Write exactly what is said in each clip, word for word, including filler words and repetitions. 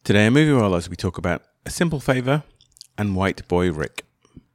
Today on Movie Rollers, we talk about A Simple Favor and White Boy Rick.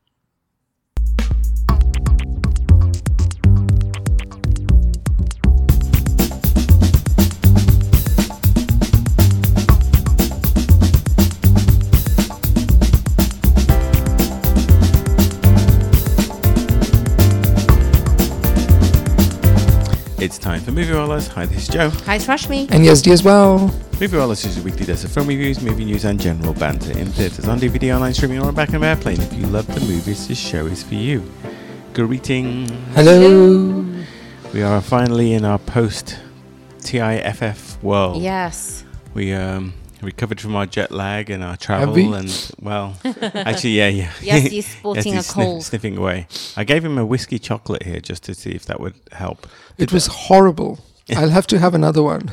It's time for Movie Rollers. Hi, this is Joe. Hi, it's Rashmi. And Yazdi as well. Movie Rollers is a weekly dose of film reviews, movie news, and general banter in theatres, on D V D, online streaming, or back of an airplane. If you love the movies, this show is for you. Greetings. Hello. We are finally in our post-T I F F world. Yes. We um, recovered from our jet lag and our travel. Have we? And, well, actually, yeah, yeah. Yes, he's sporting yes, he's a cold. Sniff, sniffing away. I gave him a whiskey chocolate here just to see if that would help. It was horrible. I'll have to have another one.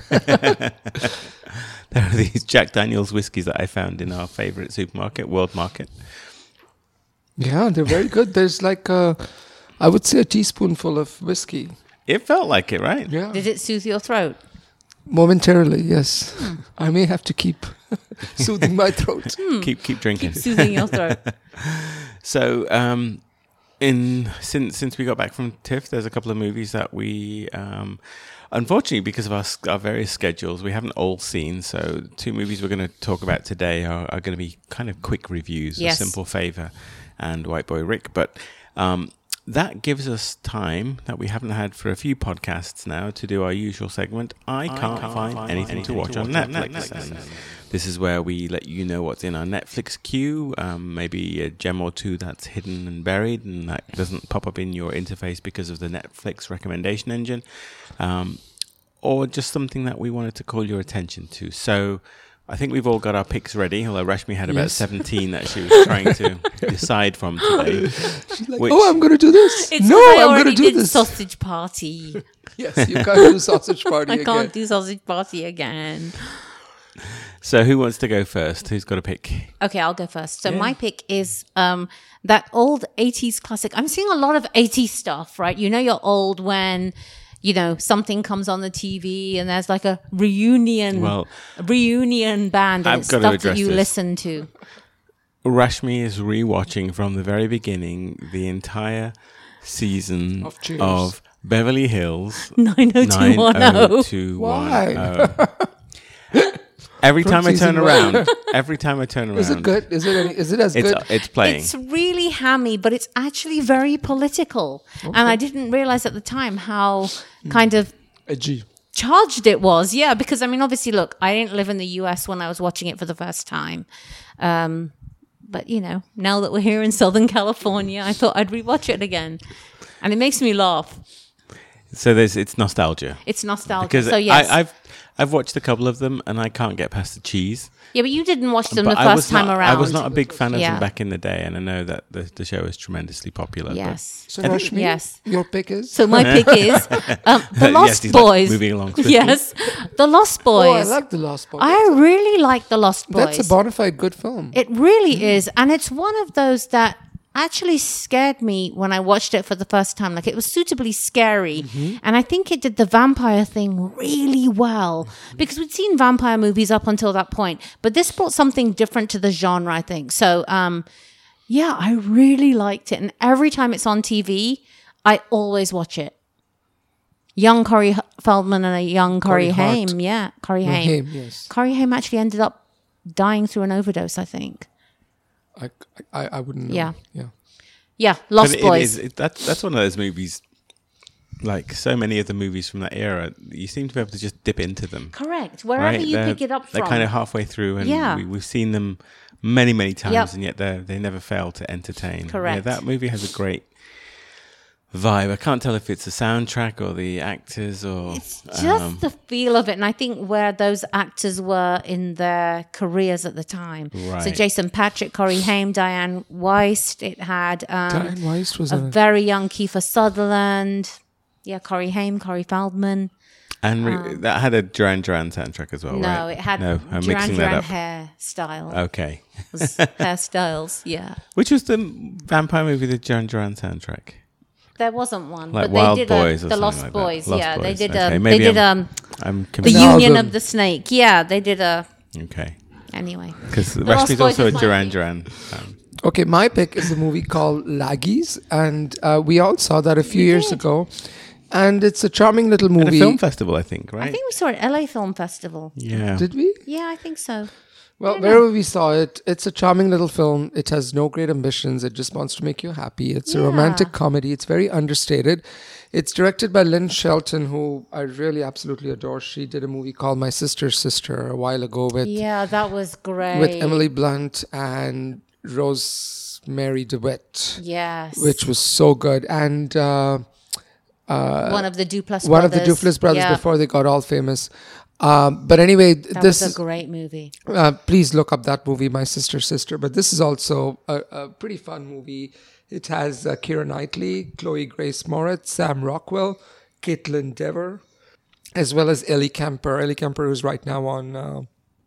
There are these Jack Daniels whiskies that I found in our favourite supermarket, World Market. Yeah, they're very good. There's like, a, I would say, a teaspoonful of whiskey. It felt like it, right? Yeah. Did it soothe your throat? Momentarily, yes. Hmm. I may have to keep soothing my throat. Hmm. Keep keep drinking. Keep soothing your throat. So, um, in since since we got back from TIFF, there's a couple of movies that we, um, unfortunately, because of our our various schedules, we haven't all seen. So, two movies we're going to talk about today are, are going to be kind of quick reviews: Yes. A Simple Favor and White Boy Rick. But um, that gives us time that we haven't had for a few podcasts now to do our usual segment. I can't, I can't find, find anything, anything to watch, to watch on, on Netflix. Netflix. And this is where we let you know what's in our Netflix queue, um, maybe a gem or two that's hidden and buried and that doesn't pop up in your interface because of the Netflix recommendation engine, um, or just something that we wanted to call your attention to. So I think we've all got our picks ready, although Rashmi had about yes. seventeen that she was trying to decide from today. She's like, oh, I'm going to do this. It's no, I I'm already going to do did this. Sausage Party. Yes, you can't do Sausage Party I again. can't do Sausage Party again. So who wants to go first? Who's got a pick? Okay, I'll go first. So Yeah. my pick is um, that old eighties classic. I'm seeing a lot of eighties stuff, right? You know you're old when, you know, something comes on the T V and there's like a reunion Well, a reunion band and I've it's got to stuff address that you this. listen to. Rashmi is rewatching from the very beginning the entire season Of Cheers. of Beverly Hills nine oh two one oh. Why? Every From time I turn season one. around, every time I turn around, Is it good? Is it any, Is it as It's good? it's playing. It's really hammy, but it's actually very political. Okay. And I didn't realize at the time how kind of Edgy. charged it was. Yeah, because I mean, obviously, look, I didn't live in the U S when I was watching it for the first time. Um, but, you know, now that we're here in Southern California, I thought I'd rewatch it again. And it makes me laugh. So there's it's nostalgia. It's nostalgia. Because so, yes. I, I've I've watched a couple of them and I can't get past the cheese. yeah, but you didn't watch them But the I first was time not, around. I was not a big fan of Yeah. them back in the day, and I know that the, the show is tremendously popular. but- Yes. So, I think- Rashmi, yes. your pick is? So my pick is um, The Yes, Lost he's like Boys. moving along swiftly. Yes, The Lost Oh, I Boys. like The Lost Boys. I really like The Lost Boys. That's a bona fide good film. It really is. And it's one of those that actually scared me when I watched it for the first time. Like, it was suitably scary. Mm-hmm. And I think it did the vampire thing really well because we'd seen vampire movies up until that point. But this brought something different to the genre, I think. So, um, yeah, I really liked it. And every time it's on T V, I always watch it. Young Corey H- Feldman and a young Corey, Corey Hart. Haim. Yeah, Corey No, Haim. Haim, yes. Corey Haim actually ended up dying through an overdose, I think. I, I, I wouldn't know. Yeah. Yeah. Yeah, Lost But it Boys. is, it, that's that's one of those movies. Like so many of the movies from that era, you seem to be able to just dip into them. Correct. Wherever right? you They're- pick it up They're from. kind of halfway through, and Yeah. we, we've seen them many, many times, Yep. and yet they they never fail to entertain. Correct. Yeah, that movie has a great vibe. I can't tell if it's the soundtrack or the actors or It's just um, the feel of it. And I think where those actors were in their careers at the time. So Right. Jason Patric, Corey Haim, Diane Weist. It had um, Diane Weist was a in it. very young Kiefer Sutherland. Yeah, Corey Haim, Corey Feldman. and re- that had a Duran Duran soundtrack as well, no, right? it had no, I'm Duran mixing that Duran up. hairstyle. Okay, Hairstyles, yeah. which was the vampire movie, the Duran Duran soundtrack? There wasn't one, Like but Wild they did Boys a, or the something Lost like that. Boys. Lost yeah, they Boys, did. okay. Um, Maybe they did I'm- um I'm the confused. An Union album. of the Snake. Yeah, they did a Okay. Anyway. Because Little Rashmi's also a spoilers, Duran Mikey. Duran fan. Okay, my pick is a movie called Laggies, and uh, we all saw that a few We years did. ago. And it's a charming little At movie. a film festival, I think, right? I think we saw it at L A Film Festival. yeah. Did we? Yeah, I think so. Well, wherever we saw it, it's a charming little film. It has no great ambitions. It just wants to make you happy. It's a Yeah. romantic comedy. It's very understated. It's directed by Lynn Shelton, who I really absolutely adore. She did a movie called My Sister's Sister a while ago with Yeah, that was great. with Emily Blunt and Rosemary DeWitt, Yes. which was so good. And uh, one of the Duplass one brothers. of the Duplass brothers Yeah, before they got all famous. Um, but anyway, that this was is. a great movie. Uh, please look up that movie, My Sister's Sister. But this is also a, a pretty fun movie. It has uh, Keira Knightley, Chloe Grace Moretz, Sam Rockwell, Caitlin Dever, as well as Ellie Kemper. Ellie Kemper is right now on uh,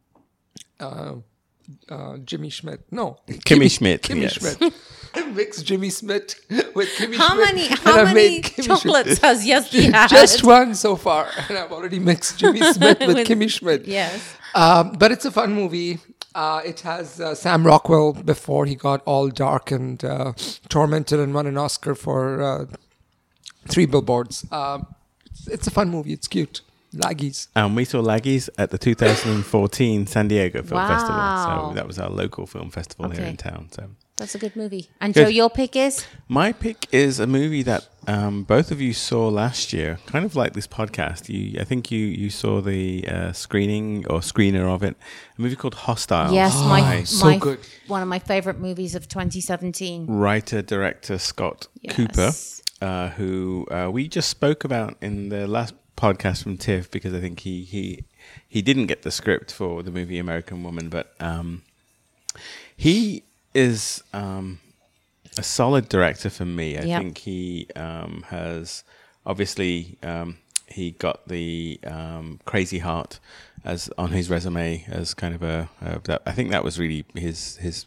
uh, uh, Jimmy Schmidt. No, Kimmy Schmidt, Kimmy yes. Schmidt. I mixed Jimmy Schmidt with Kimmy How Schmidt. many and how I many made Kimmy chocolates Schmidt. has Yesdi had? Just one so far, and I've already mixed Jimmy Smith with With- Kimmy Schmidt. Yes. Um, but it's a fun movie. Uh, it has uh, Sam Rockwell before he got all dark and uh, tormented and won an Oscar for uh, Three Billboards. Um, it's, it's a fun movie. It's cute. Laggies. And we saw Laggies at the two thousand fourteen San Diego Film Wow. Festival. So that was our local film festival here Okay. in town. So That's a good movie. And Good. Joe, your pick is? my pick is a movie that um, both of you saw last year, kind of like this podcast. You, I think you you saw the uh, screening or screener of it. A movie called Hostile. Yes, my, by so my good. one of my favorite movies of twenty seventeen. writer director Scott Yes. Cooper, uh, who uh, we just spoke about in the last podcast from TIFF, because I think he he he didn't get the script for the movie American Woman, but um, he is um, a solid director for me. I Yep. think he um, has obviously um, he got the um, Crazy Heart as on his resume as kind of a, a that, I think that was really his his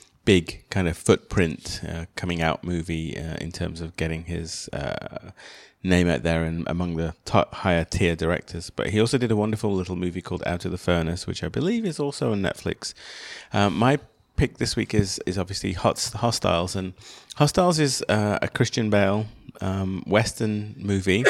big kind of footprint uh, coming out movie uh, in terms of getting his uh, name out there and among the top, higher tier directors. But he also did a wonderful little movie called Out of the Furnace, which I believe is also on Netflix. Um, my pick this week is is obviously Hot, Hostiles, and Hostiles is uh, a Christian Bale um, Western movie.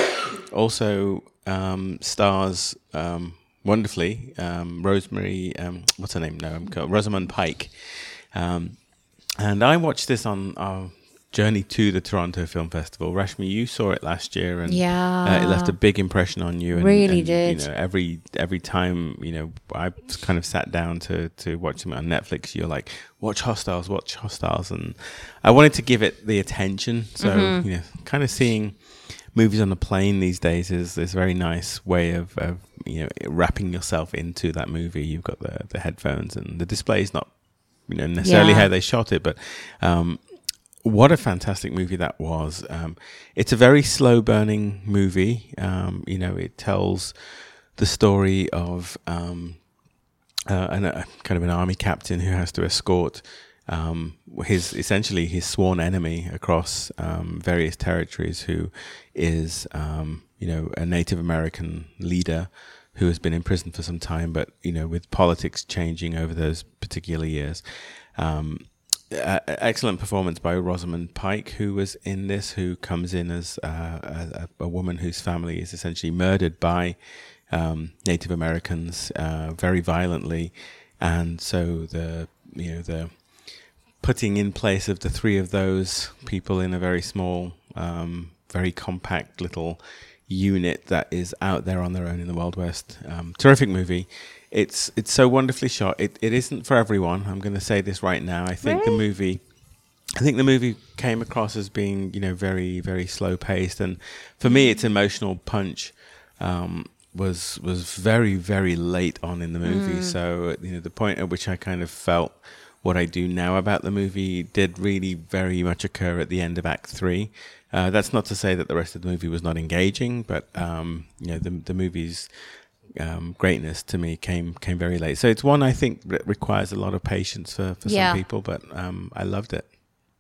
Also um, stars um, wonderfully um, Rosemary, um, what's her name? No, I'm called Rosamund Pike. Um, and I watched this on our journey to the Toronto Film Festival. Rashmi, you saw it last year, and Yeah. uh, it left a big impression on you. And, Really and, did. You know, every every time you know I kind of sat down to to watch it on Netflix, you're like, watch Hostiles, watch Hostiles, and I wanted to give it the attention. So Mm-hmm. you know, kind of seeing movies on the plane these days is is a very nice way of, of you know wrapping yourself into that movie. You've got the the headphones, and the display is not you know necessarily Yeah. how they shot it, but um, what a fantastic movie that was. Um, it's a very slow burning movie. Um, you know, it tells the story of um, uh, an, a kind of an army captain who has to escort um, his essentially his sworn enemy across um, various territories, who is um, you know a Native American leader who has been in prison for some time, but you know with politics changing over those particular years. Um, Uh, excellent performance by Rosamund Pike, who was in this, who comes in as uh, a, a woman whose family is essentially murdered by um, Native Americans uh, very violently, and so the you know the putting in place of the three of those people in a very small, um, very compact little unit that is out there on their own in the Wild West. Um, terrific movie. It's it's so wonderfully shot. It it isn't for everyone. I'm going to say this right now. I think the movie, I think the movie came across as being you know very very slow paced, and for me, its emotional punch um, was was very very late on in the movie. So you know the point at which I kind of felt what I do now about the movie did really very much occur at the end of Act Three. Uh, that's not to say that the rest of the movie was not engaging, but um, you know the the movie's Um, greatness to me came came very late. So it's one I think re- requires a lot of patience for, for Yeah. some people, but um, I loved it.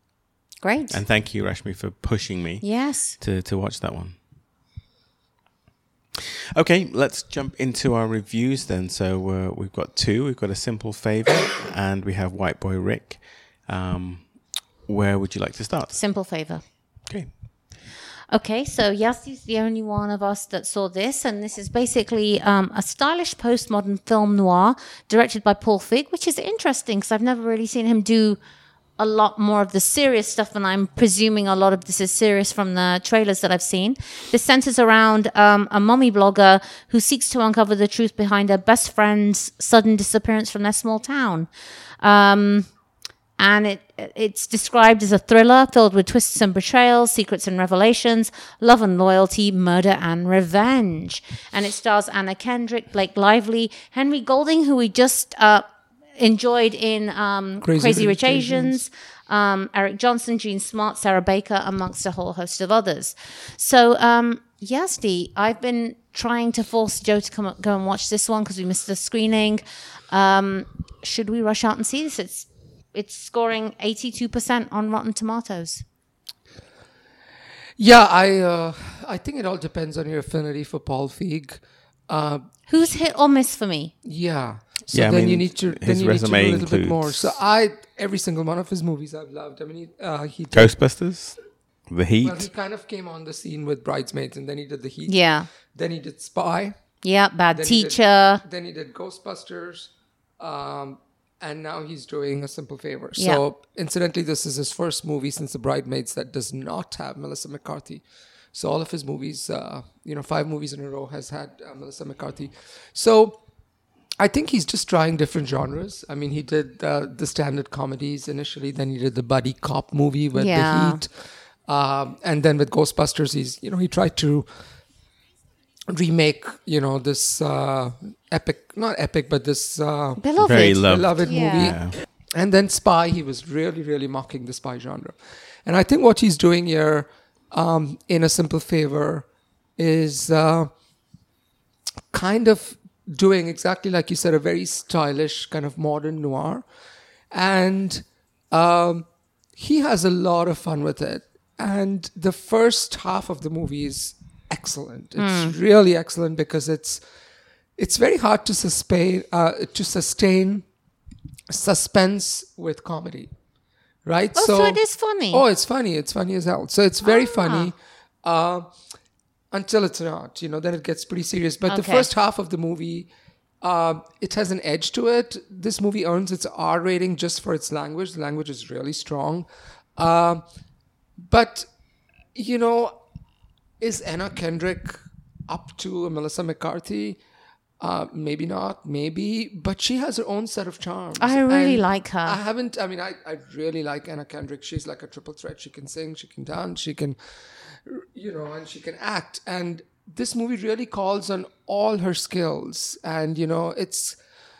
Great. And thank you, Rashmi, for pushing me Yes. to, to watch that one. Okay, let's jump into our reviews then. So uh, we've got two. We've got A Simple Favor and we have White Boy Rick. Um, where would you like to start? Simple Favor. Okay. Okay, so Yassi's the only one of us that saw this, and this is basically um, a stylish postmodern film noir directed by Paul Feig, which is interesting because I've never really seen him do a lot more of the serious stuff, and I'm presuming a lot of this is serious from the trailers that I've seen. This centers around um, a mommy blogger who seeks to uncover the truth behind her best friend's sudden disappearance from their small town. Um, and it it's described as a thriller filled with twists and betrayals, secrets and revelations, love and loyalty, murder and revenge. And it stars Anna Kendrick, Blake Lively, Henry Golding, who we just... Uh, enjoyed in um, Crazy, Crazy Rich Asians, um, Eric Johnson, Gene Smart, Sarah Baker, amongst a whole host of others. So, um, Yazdi, I've been trying to force Joe to come up, go and watch this one because we missed the screening. Um, should we rush out and see this? It's it's scoring eighty-two percent on Rotten Tomatoes. Yeah, I uh, I think it all depends on your affinity for Paul Feig. Uh, Who's hit or miss for me? Yeah. So yeah, then I mean, you need to then his you need to do resume a little includes bit more. So I every single one of his movies I've loved. I mean, he, uh, he did, Ghostbusters, The Heat. well, he kind of came on the scene with Bridesmaids, and then he did The Heat. Yeah. Then he did Spy. Yeah, Bad Then he Teacher. did, then he did Ghostbusters, um, and now he's doing A Simple Favor. Yeah. So incidentally, this is his first movie since The Bridesmaids that does not have Melissa McCarthy. So all of his movies, uh, you know, five movies in a row has had uh, Melissa McCarthy. So I think he's just trying different genres. I mean, he did uh, the standard comedies initially, then he did the buddy cop movie with Yeah. The Heat. Um, and then with Ghostbusters, he's, you know, he tried to remake, you know, this uh, epic, not epic, but this uh, Beloved. Very loved. beloved Yeah. movie. Yeah. And then Spy, he was really, really mocking the spy genre. And I think what he's doing here um, in A Simple Favor is uh, kind of doing exactly like you said, a very stylish kind of modern noir. And um, he has a lot of fun with it. And the first half of the movie is excellent. It's really excellent because it's it's very hard to sustain uh, to sustain suspense with comedy, right? Oh, so it is funny. Oh, it's funny. It's funny as hell. So it's very Ah. funny uh, until it's not. You know, then it gets pretty serious. But the Okay. first half of the movie, uh, it has an edge to it. This movie earns its R rating just for its language. The language is really strong. Uh, but, you know, is Anna Kendrick up to a Melissa McCarthy? Uh, maybe not, maybe, but she has her own set of charms. I really And like her. I haven't, I mean, I, I really like Anna Kendrick. She's like a triple threat. She can sing, she can dance, she can, you know, and she can act. And this movie really calls on all her skills. And, you know, it's,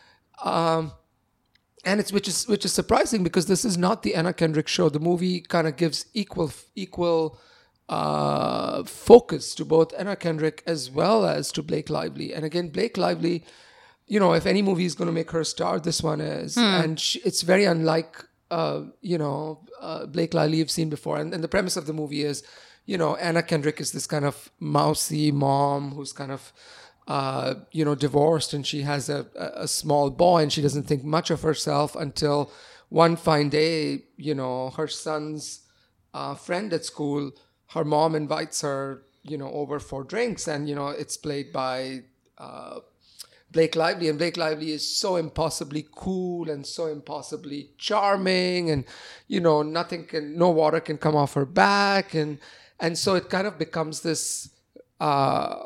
um, and it's which is which is surprising because this is not the Anna Kendrick show. The movie kind of gives equal equal uh, focus to both Anna Kendrick as well as to Blake Lively. And again, Blake Lively, you know, if any movie is going to make her a star, this one is, and she, it's very unlike uh, you know uh, Blake Lively you've seen before. And, and the premise of the movie is, you know, Anna Kendrick is this kind of mousy mom who's kind of Uh, you know, divorced, and she has a, a small boy, and she doesn't think much of herself until one fine day, you know, her son's uh, friend at school, her mom invites her, you know, over for drinks, and, you know, it's played by uh, Blake Lively, and Blake Lively is so impossibly cool and so impossibly charming, and, you know, nothing can, no water can come off her back, and and so it kind of becomes this, uh,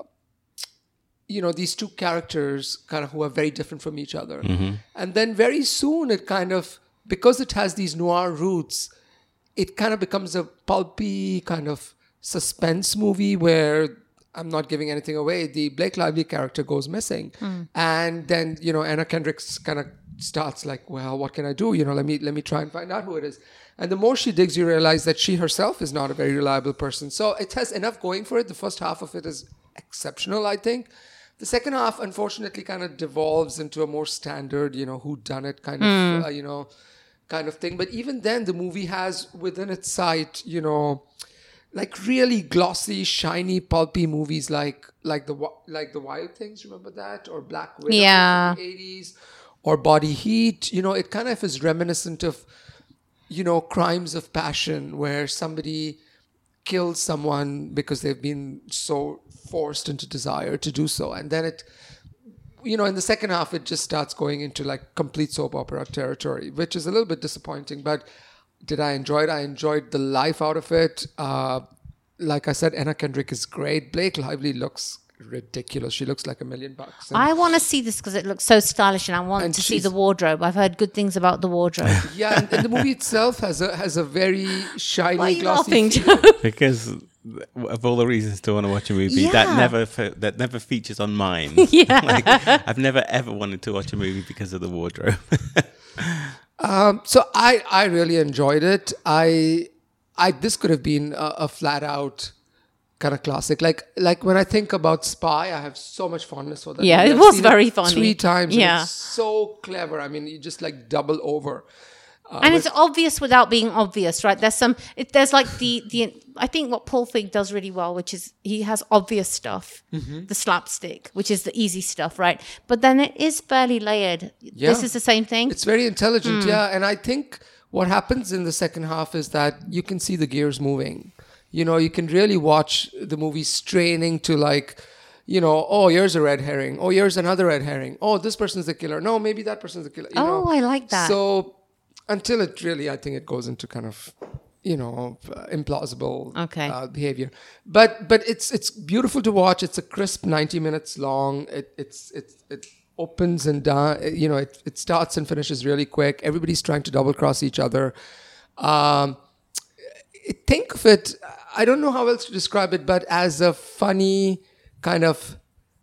you know, these two characters kind of who are very different from each other. Mm-hmm. And then very soon it kind of, because it has these noir roots, it kind of becomes a pulpy kind of suspense movie where, I'm not giving anything away, the Blake Lively character goes missing. Mm. And then, you know, Anna Kendrick kind of starts like, well, what can I do? You know, let me let me try and find out who it is. And the more she digs, you realize that she herself is not a very reliable person. So it has enough going for it. The first half of it is exceptional, I think. The second half, unfortunately, kind of devolves into a more standard, you know, whodunit kind of, mm. uh, you know, kind of thing. But even then, the movie has within its sight, you know, like really glossy, shiny, pulpy movies like like the Wi- like the Wild Things, remember that? Or Black Widow Yeah. from the eighties, or Body Heat. You know, it kind of is reminiscent of, you know, crimes of passion where somebody kills someone because they've been so forced into desire to do so. And then it, you know, in the second half, it just starts going into like complete soap opera territory, which is a little bit disappointing. But did I enjoy it? I enjoyed the life out of it. Uh, like I said, Anna Kendrick is great. Blake Lively looks ridiculous. She looks like a million bucks. And I want to see this because it looks so stylish, and I want And to see she's- the wardrobe. I've heard good things about the wardrobe. yeah, and, and the movie itself has a has a very shiny, Why are you glossy laughing, feel. Joe? Because of all the reasons to want to watch a movie, that Yeah. never fe- that never features on mine. Yeah. Like, I've never ever wanted to watch a movie because of the wardrobe. Um, so I, I really enjoyed it. I, I this could have been a, a flat out kind of classic. Like like when I think about Spy, I have so much fondness for that. Yeah, movie. it I've was seen very funny. Three times. and Yeah. it's so clever. I mean, you just like double over. Uh, And it's obvious without being obvious, right? There's some, it, there's like the, the, I think what Paul Feig does really well, which is he has obvious stuff, Mm-hmm. the slapstick, which is the easy stuff, right? But then it is fairly layered. Yeah. This is the same thing. It's very intelligent, Hmm. yeah. And I think what happens in the second half is that you can see the gears moving. You know, you can really watch the movie straining to like, you know, oh, here's a red herring. Oh, here's another red herring. Oh, this person's the killer. No, maybe that person's the killer. You Oh, know? I like that. So until it really, I think it goes into kind of, you know, uh, implausible Okay. uh, behavior. But but it's it's beautiful to watch. It's a crisp ninety minutes long. It it's it's it opens and down. You know, it it starts and finishes really quick. Everybody's trying to double cross each other. Um, think of it. I don't know how else to describe it, but as a funny kind of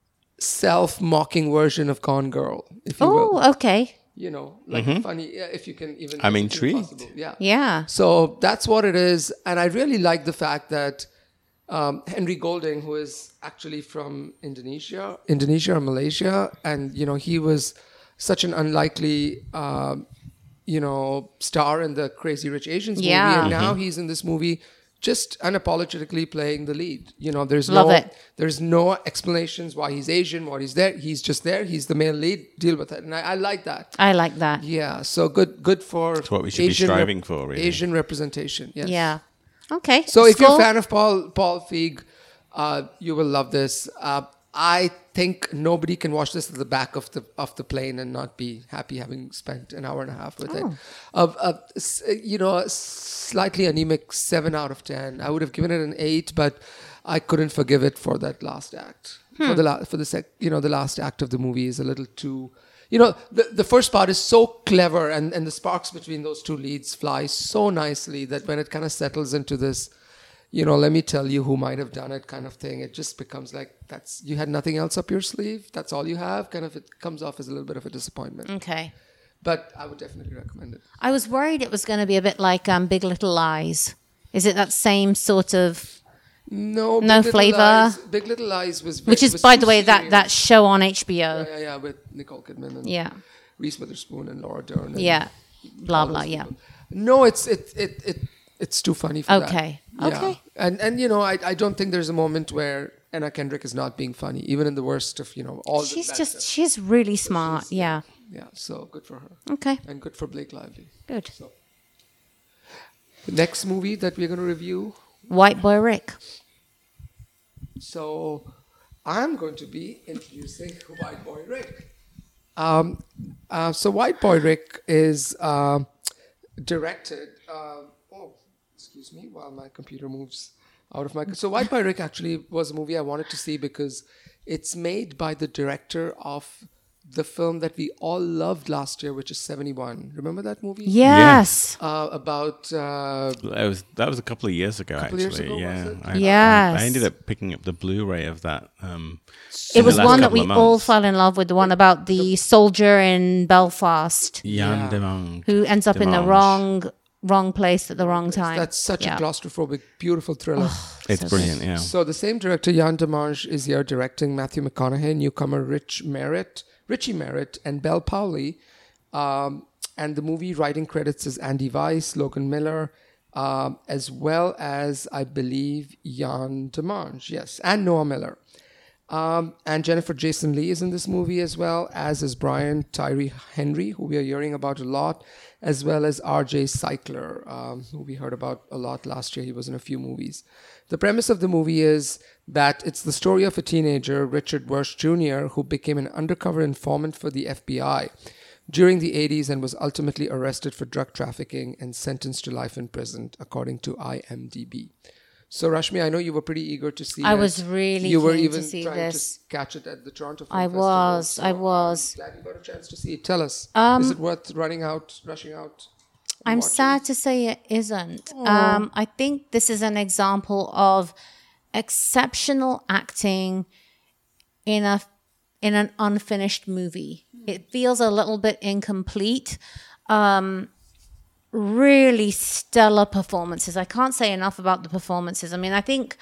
self-mocking version of Gone Girl, if you will. Oh, okay. You know, like funny, yeah, if you can even. I'm if it's even intrigued. possible, Yeah. Yeah. So that's what it is. And I really like the fact that um, Henry Golding, who is actually from Indonesia, Indonesia or Malaysia, and, you know, he was such an unlikely, um, you know, star in the Crazy Rich Asians movie. Yeah. And now he's in this movie just unapologetically playing the lead. You know, there's Love no it. there's no explanations why he's Asian, what he's there. He's just there. He's the male lead. Deal with it. And I, I like that. I like that. Yeah, so good good for It's what we should be Asian rep- striving for, really. Asian representation. Yes. Yeah. Okay. So if you're a Skull? fan of Paul Paul Feig, uh, you will love this. Uh, I think nobody can watch this at the back of the of the plane and not be happy having spent an hour and a half with it. Of uh, s- you know, a slightly anemic seven out of ten. I would have given it an eight, but I couldn't forgive it for that last act. For the la- for the sec- you know the last act of the movie is a little too. You know, the, the first part is so clever, and, and the sparks between those two leads fly so nicely that when it kind of settles into this, you know, let me tell you who might have done it kind of thing, it just becomes like, that's, you had nothing else up your sleeve, that's all you have, kind of, it comes off as a little bit of a disappointment. Okay. But I would definitely recommend it. I was worried it was going to be a bit like um, Big Little Lies. Is it that same sort of, No, Big No Little flavour? Lies, Big Little Lies was very, which is, was by too the way, that, serious. that show on H B O. Yeah, yeah, yeah, with Nicole Kidman and Yeah. Reese Witherspoon and Laura Dern. And Yeah. Blah, all blah, those yeah. people. No, it's it it it it's too funny for that. Okay. Yeah. Okay. And and you know, I I don't think there's a moment where Anna Kendrick is not being funny, even in the worst of, you know, all the She's bad just, stuff. she's really smart. Yeah. Yeah, so good for her. Okay. And good for Blake Lively. Good. The next movie that we're going to review. White Boy Rick. So I'm going to be introducing White Boy Rick. Um, uh, so White Boy Rick is um directed. Uh, oh, excuse me, while my computer moves out of my. So White Boy Rick actually was a movie I wanted to see because it's made by the director of the film that we all loved last year, which is seventy-one. Remember that movie? Yes. Uh, about uh, That was that was a couple of years ago, Couple years actually. ago, yeah, was it? I, Yes. I, I ended up picking up the Blu-ray of that. Um, It in was the last one that couple we of all months. fell in love with, the one about the soldier in Belfast Jan Yeah. de Mange. who ends up in the Demange. wrong wrong place at the wrong time. that's such Yeah. a claustrophobic, beautiful thriller. It's brilliant, yeah. So the same director, Jan Demange, is here directing Matthew McConaughey, newcomer Rich Merritt, Richie Merritt, and Belle Powley. Um, and the movie writing credits is Andy Weiss, Logan Miller, um, as well as, I believe, Jan Demange, yes, and Noah Miller. Um, and Jennifer Jason Leigh is in this movie as well, as is Brian Tyree Henry, who we are hearing about a lot, as well as R J Cycler, um, who we heard about a lot last year. He was in a few movies. The premise of the movie is that it's the story of a teenager, Richard Wersch Junior, who became an undercover informant for the F B I during the eighties and was ultimately arrested for drug trafficking and sentenced to life in prison, according to I M D B. So, Rashmi, I know you were pretty eager to see I it. was really You were keen even to see trying this. to catch it at the Toronto Film I Festival. was, So I was. I'm glad you got a chance to see it. Tell us, Um, is it worth running out, rushing out? and I'm watching? sad to say it isn't. Um, I think this is an example of exceptional acting in a in an unfinished movie. It feels a little bit incomplete. Um, really stellar performances. I can't say enough about the performances. I mean, I think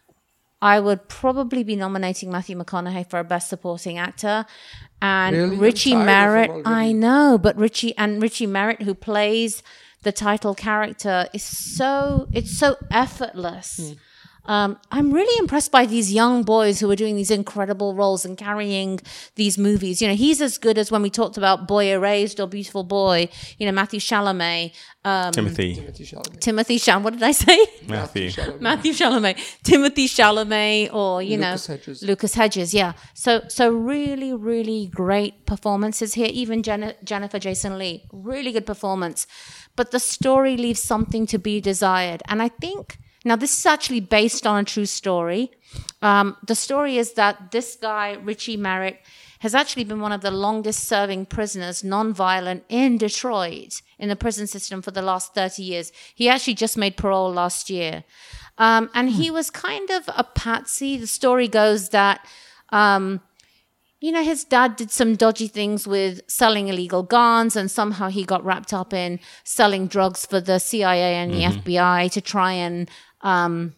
I would probably be nominating Matthew McConaughey for a Best Supporting Actor, and Really? I'm Richie tired of him Merritt. already. I know, but Richie and Richie Merritt, who plays the title character, is so it's so effortless. Um, I'm really impressed by these young boys who are doing these incredible roles and carrying these movies. You know, he's as good as when we talked about Boy Erased or Beautiful Boy. You know, Matthew Chalamet, um, Timothy. Timothy Chalamet. Timothy Chalamet. What did I say? Matthew. Chalamet. Matthew Chalamet, Timothy Chalamet, or you Lucas know, Hedges. Lucas Hedges. Yeah. So, so really, really great performances here. Even Jen- Jennifer Jason Leigh, really good performance. But the story leaves something to be desired, and I think. Now, this is actually based on a true story. Um, the story is that this guy, Richie Merritt, has actually been one of the longest serving prisoners, non-violent, in Detroit, in the prison system for the last thirty years. He actually just made parole last year. Um, and he was kind of a patsy. The story goes that, um, you know, his dad did some dodgy things with selling illegal guns, and somehow he got wrapped up in selling drugs for the C I A and the F B I to try and um,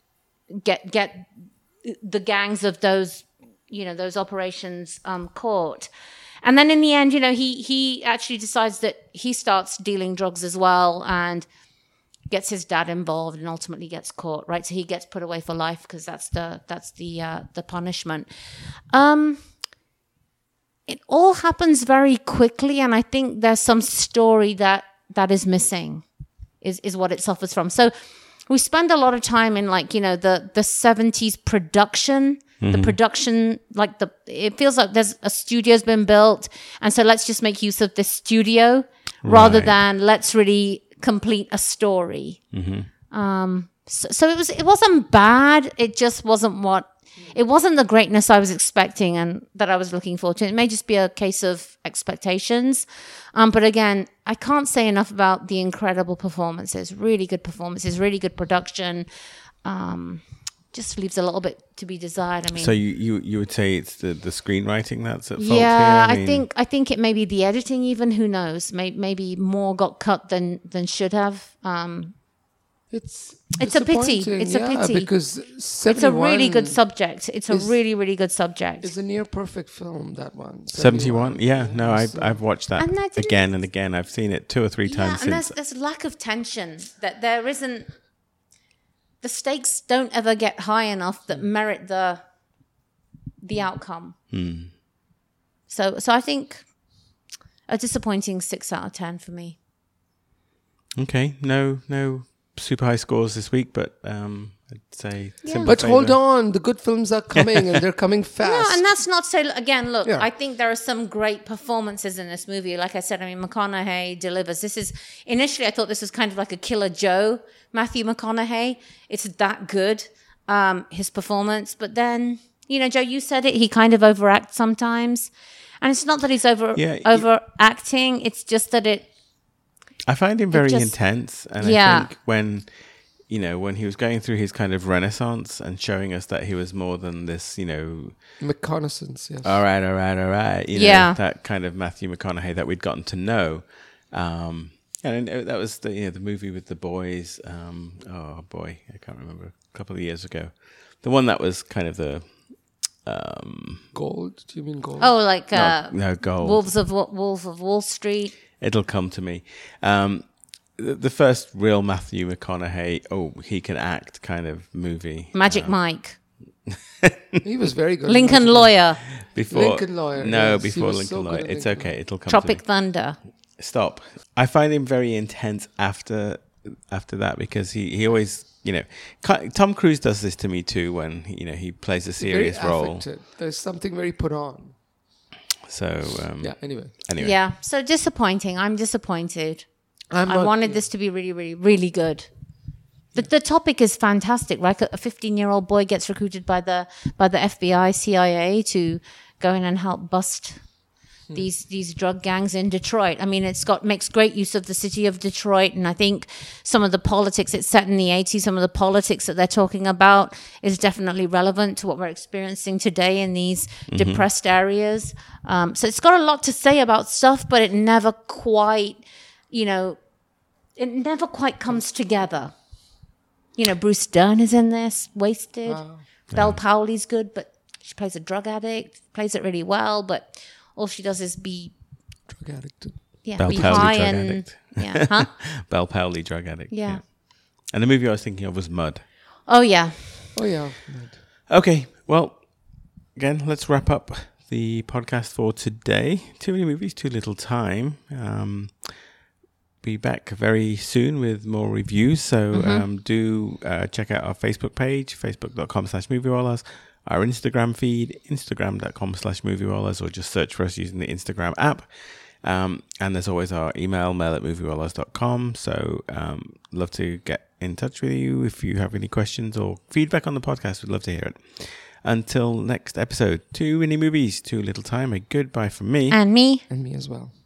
get get the gangs of those, you know, those operations um, caught. And then in the end, you know, he he actually decides that he starts dealing drugs as well and gets his dad involved and ultimately gets caught, right? So he gets put away for life because that's the that's the uh, the punishment. Um, it all happens very quickly, and I think there's some story that that is missing, is is what it suffers from. So we spend a lot of time in, like, you know, the the seventies production, mm-hmm. the production, like the it feels like there's a studio's been built, and so let's just make use of this studio rather Right. than let's really complete a story. Mm-hmm. Um, so, so it was it wasn't bad. It just wasn't what it wasn't the greatness I was expecting and that I was looking forward to. It may just be a case of expectations. Um, but again, I can't say enough about the incredible performances, really good performances, really good production. Um, just leaves a little bit to be desired. I mean, So you, you, you would say it's the, the screenwriting that's at fault yeah, here? I, mean- think I think it may be the editing. Even who knows? May, maybe more got cut than than should have. Um, It's It's a pity. disappointing, It's a yeah, pity. because it's a really good seventy-one subject. It's a is- really really good subject. It's a near perfect film, that one. seventy-one? Yeah, no, I, So- I've watched that And I didn't- again and again. I've seen it two or three Yeah, times and there's since. there's lack of tension, that there isn't. The stakes don't ever get high enough that merit the the outcome. Hmm. So so I think a disappointing six out of ten for me. Okay, no, no super high scores this week, but um, I'd say. Yeah. similar But hold favour. on, the good films are coming, and they're coming fast. No, and that's not to say, again, look, Yeah. I think there are some great performances in this movie. Like I said, I mean, McConaughey delivers. This is, initially I thought this was kind of like a Killer Joe, Matthew McConaughey. It's that good, um, his performance. But then, you know, Joe, you said it, he kind of overacts sometimes. And it's not that he's over Yeah, y- overacting, it's just that it, I find him very just- intense, and Yeah. I think when you know when he was going through his kind of renaissance and showing us that he was more than this, you know, McConaissance, yes. all right, all right, all right, you know, Yeah. that kind of Matthew McConaughey that we'd gotten to know. Um, and that was the you know the movie with the boys. Um, oh boy, I can't remember. A couple of years ago, the one that was kind of the um, Gold? Do you mean gold? oh, like uh, no, no gold. Wolves of Wa- Wolf of Wall Street. It'll come to me. Um, the, the first real Matthew McConaughey, oh, he can act kind of movie. Magic Um, Mike. He was very good. Lincoln Lawyer. Before Lincoln Lawyer, No, yes, he before was Lincoln so good Lawyer. at It's Lincoln okay. It'll come. Tropic to me. Thunder. Stop. I find him very intense after after that because he, he always, you know, Ca- Tom Cruise does this to me too when, you know, he plays a serious very role. affected. There's something very put on. So, um, Yeah. Anyway, anyway. Yeah. So disappointing. I'm disappointed. I'm I not- wanted this to be really, really, really good. The, the topic is fantastic, right? A fifteen-year-old boy gets recruited by the by the F B I, C I A to go in and help bust these these drug gangs in Detroit. I mean, it's got makes great use of the city of Detroit, and I think some of the politics. It's set in the eighties. Some of the politics that they're talking about is definitely relevant to what we're experiencing today in these mm-hmm. depressed areas. Um, so it's got a lot to say about stuff, but it never quite, you know, it never quite comes together. You know, Bruce Dern is in this, wasted. Wow. Belle Powley's good, but she plays a drug addict, plays it really well, but all she does is be drug addict. Yeah, Belle be Powley high drug and addict. yeah, huh? Belle Powley drug addict. Yeah. And the movie I was thinking of was Mud. Oh yeah. Oh yeah. Okay, well, again, let's wrap up the podcast for today. Too many movies, too little time. Um, be back very soon with more reviews. So mm-hmm. um, do uh, check out our Facebook page, facebook.com slash movierollers, our Instagram feed, instagram.com slash movierollers, or just search for us using the Instagram app. Um, and there's always our email, mail at movierollers dot com. So um, love to get in touch with you if you have any questions or feedback on the podcast. We'd love to hear it. Until next episode, too many movies, too little time. A goodbye from me. And me. And me as well.